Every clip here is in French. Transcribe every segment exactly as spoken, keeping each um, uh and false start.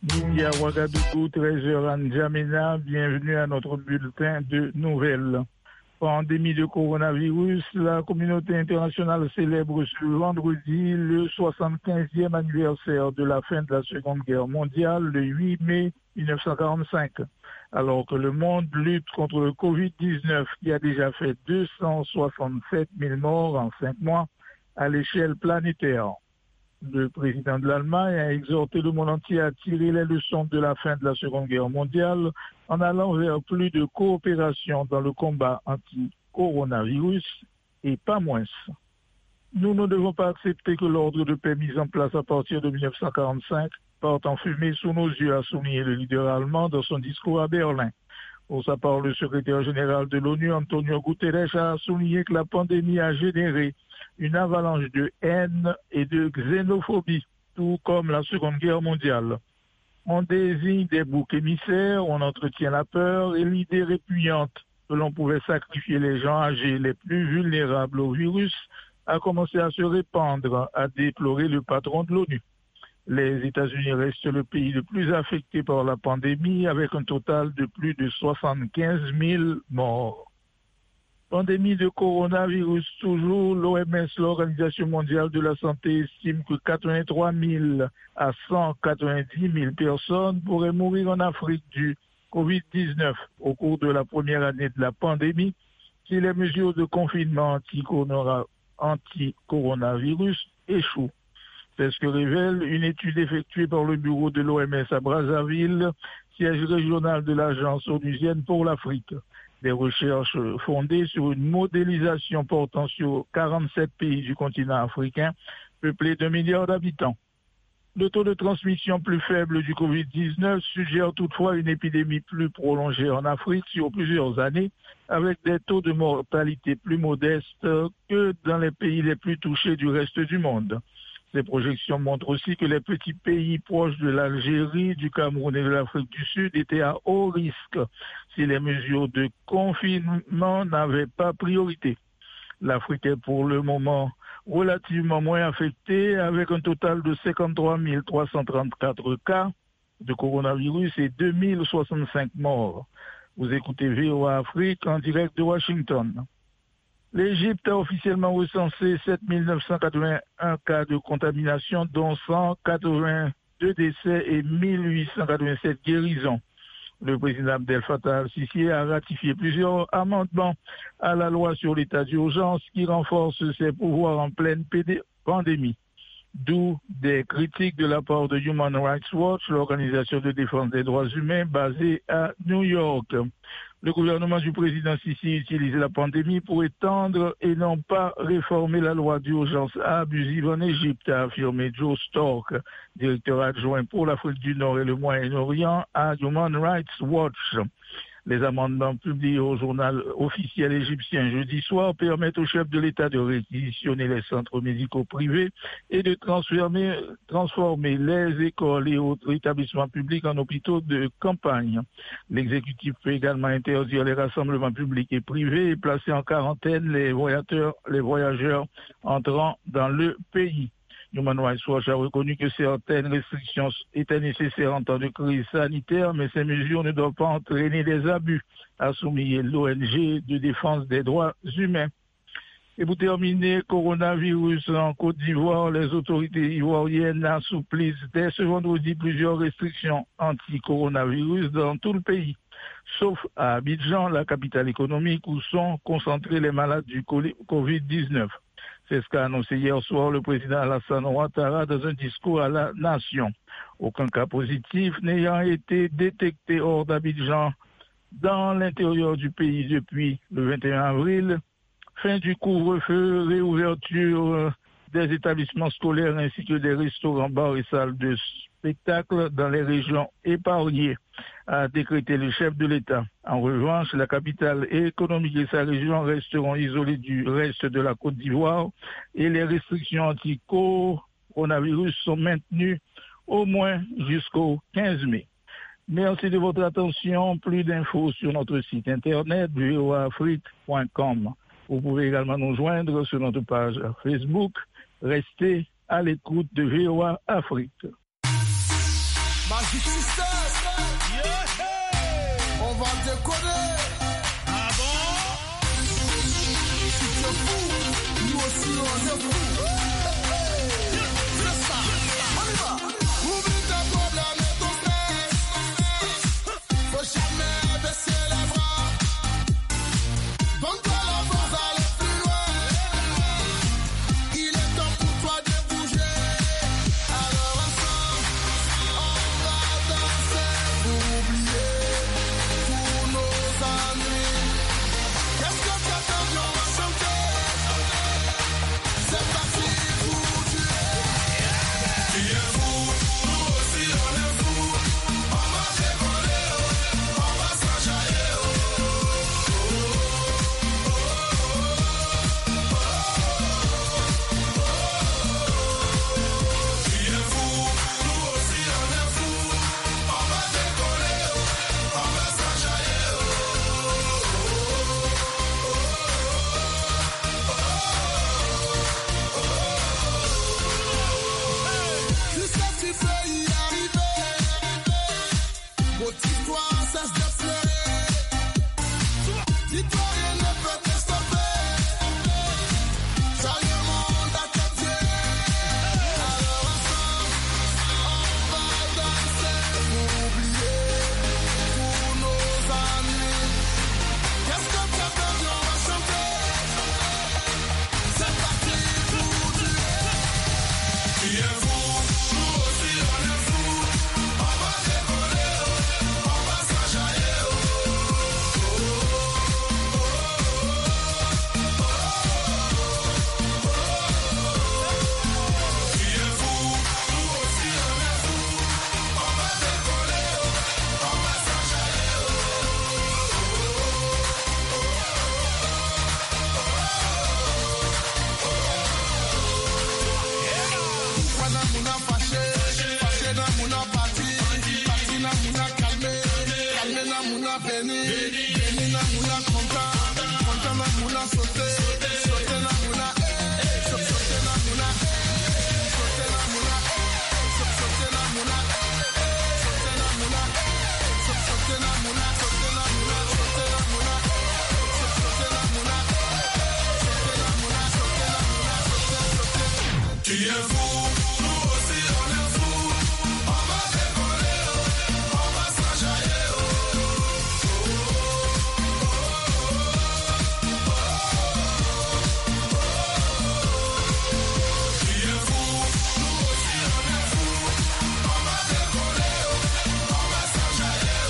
Midi à Ouagadougou, treize heures à N'Djamena. Bienvenue à notre bulletin de nouvelles. Pandémie de coronavirus, la communauté internationale célèbre ce vendredi le soixante-quinzième anniversaire de la fin de la Seconde Guerre mondiale, le huit mai mille neuf cent quarante-cinq. Alors que le monde lutte contre le covid dix-neuf qui a déjà fait deux cent soixante-sept mille morts en cinq mois à l'échelle planétaire. Le président de l'Allemagne a exhorté le monde entier à tirer les leçons de la fin de la Seconde Guerre mondiale en allant vers plus de coopération dans le combat anti-coronavirus et pas moins. Nous ne devons pas accepter que l'ordre de paix mis en place à partir de mille neuf cent quarante-cinq parte en fumée sous nos yeux, a souligné le leader allemand dans son discours à Berlin. Pour sa part, le secrétaire général de l'ONU, Antonio Guterres, a souligné que la pandémie a généré une avalanche de haine et de xénophobie, tout comme la Seconde Guerre mondiale. On désigne des boucs émissaires, on entretient la peur et l'idée répugnante que l'on pouvait sacrifier les gens âgés les plus vulnérables au virus a commencé à se répandre, a déploré le patron de l'ONU. Les États-Unis restent le pays le plus affecté par la pandémie avec un total de plus de soixante-quinze mille morts. Pandémie de coronavirus toujours, l'O M S, l'Organisation mondiale de la santé, estime que quatre-vingt-trois mille à cent quatre-vingt-dix mille personnes pourraient mourir en Afrique du covid dix-neuf au cours de la première année de la pandémie si les mesures de confinement anti-coronavirus échouent. C'est ce que révèle une étude effectuée par le bureau de l'O M S à Brazzaville, siège régional de l'Agence onusienne pour l'Afrique. Des recherches fondées sur une modélisation portant sur quarante-sept pays du continent africain, peuplés d'un milliard d'habitants. Le taux de transmission plus faible du covid dix-neuf suggère toutefois une épidémie plus prolongée en Afrique sur plusieurs années, avec des taux de mortalité plus modestes que dans les pays les plus touchés du reste du monde. Ces projections montrent aussi que les petits pays proches de l'Algérie, du Cameroun et de l'Afrique du Sud étaient à haut risque si les mesures de confinement n'avaient pas priorité. L'Afrique est pour le moment relativement moins affectée, avec un total de cinquante-trois mille trois cent trente-quatre cas de coronavirus et deux mille soixante-cinq morts. Vous écoutez V O A Afrique en direct de Washington. L'Égypte a officiellement recensé sept mille neuf cent quatre-vingt-un cas de contamination, dont cent quatre-vingt-deux décès et mille huit cent quatre-vingt-sept guérisons. Le président Abdel Fattah al-Sisi a ratifié plusieurs amendements à la loi sur l'état d'urgence qui renforce ses pouvoirs en pleine pandémie. D'où des critiques de la part de Human Rights Watch, l'organisation de défense des droits humains basée à New York. Le gouvernement du président Sisi utilise la pandémie pour étendre et non pas réformer la loi d'urgence abusive en Égypte, a affirmé Joe Stork, directeur adjoint pour l'Afrique du Nord et le Moyen-Orient à Human Rights Watch. Les amendements publiés au journal officiel égyptien jeudi soir permettent au chef de l'État de réquisitionner les centres médicaux privés et de transformer, transformer les écoles et autres établissements publics en hôpitaux de campagne. L'exécutif peut également interdire les rassemblements publics et privés et placer en quarantaine les voyageurs, les voyageurs entrant dans le pays. Human Rights Watch a reconnu que certaines restrictions étaient nécessaires en temps de crise sanitaire, mais ces mesures ne doivent pas entraîner des abus, a souligné l'O N G de défense des droits humains. Et pour terminer, coronavirus en Côte d'Ivoire, les autorités ivoiriennes assouplissent dès ce vendredi plusieurs restrictions anti-coronavirus dans tout le pays, sauf à Abidjan, la capitale économique où sont concentrés les malades du covid dix-neuf. C'est ce qu'a annoncé hier soir le président Alassane Ouattara dans un discours à la nation. Aucun cas positif n'ayant été détecté hors d'Abidjan dans l'intérieur du pays depuis le vingt et un avril. Fin du couvre-feu, réouverture des établissements scolaires ainsi que des restaurants, bars et salles de spectacle dans les régions épargnées, a décrété le chef de l'État. En revanche, la capitale économique et sa région resteront isolées du reste de la Côte d'Ivoire et les restrictions anti-coronavirus sont maintenues au moins jusqu'au quinze mai. Merci de votre attention. Plus d'infos sur notre site internet v o a afrique point com. Vous pouvez également nous joindre sur notre page Facebook. Restez à l'écoute de V O A Afrique. Magic System. Yeah. On va décoller. Ah bon? Si t'es fou, nous aussi on est fou. C'est ça. On y va. Oublie tes problèmes et ton stress. Faut jamais baisser les bras. Donne-toi la force d'aller plus loin. Il est temps pour toi de bouger. Alors ensemble, on va danser pour oublier tous nos ennuis. Qu'est-ce que tu attends, on va chanter. C'est parti pour tuer. Tu es fou, nous aussi on est fou. On va décoller, on va s'enjailler. Tu es fou, nous aussi on est fou. On va décoller, on va s'enjailler. Tu sais tu peux y arriver. Motive-toi, cesse de pleurer. Dis-toi rien ne peut te stopper. Joyeux monde à tes pieds. Alors ensemble, on va danser pour oublier tous nos ennuis. Qu'est-ce que tu as perdu, on va chanter. C'est parti pour tuer. Tu es fou, nous aussi on est fou. On va décoller, on va s'enjailler. Tu es fou, nous aussi on est fou. On va décoller, on va s'enjailler. Fana mouna fâché, fâché na mouna parti, parti na mouna calmé, calmé na mouna béni, béni na mouna content, content na mouna sauté, sauté na mouna eh, sauté na mouna eh, sauté na mouna eh, sauté na mouna eh, sauté na mouna eh, sauté na mouna, sauté na mouna, sauté na mouna eh, sauté na mouna eh, sauté na mouna, sauté na mouna, sauté, sauté. Tu es fou, nous aussi on est fou. On va décoller, on va s'enjailler. Tu es fou, nous aussi on est fou. On va décoller, on va s'enjailler.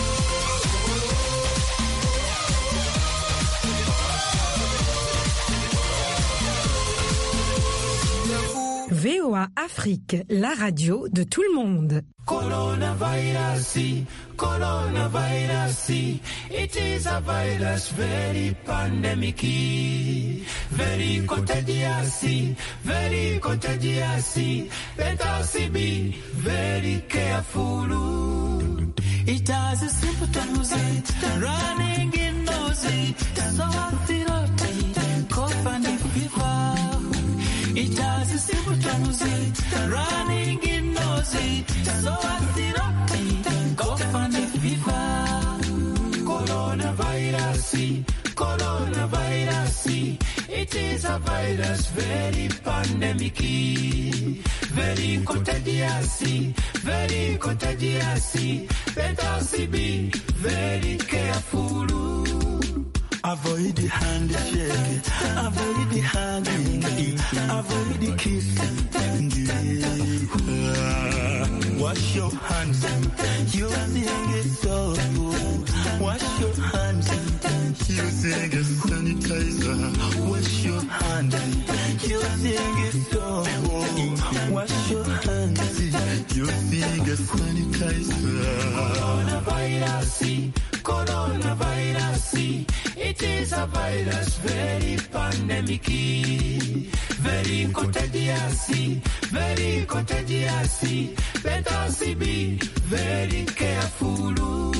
Tu es fou. V O A Afrique, la radio de tout le monde. Coronavirus, coronavirus, it is a virus very pandemic, very contagious, very contagious. Let us be very careful. It has a symptoms, running in nose, sore throat, cough and fever. It has a symptoms, running in nose, sore throat, cough and fever. Coronavirus, coronavirus, it is a virus very pandemic, very contagious, very contagious. Let us be very careful. Avoid the handshake, avoid the hugging, avoid the kissing. Wash your hands, using a soap. Wash your hands, using a sanitizer. Wash your hands, using a soap. Wash your hands, using a sanitizer. Coronavirus, coronavirus, it is a virus very pandemic, very contagious, very contagious. Let us be very careful.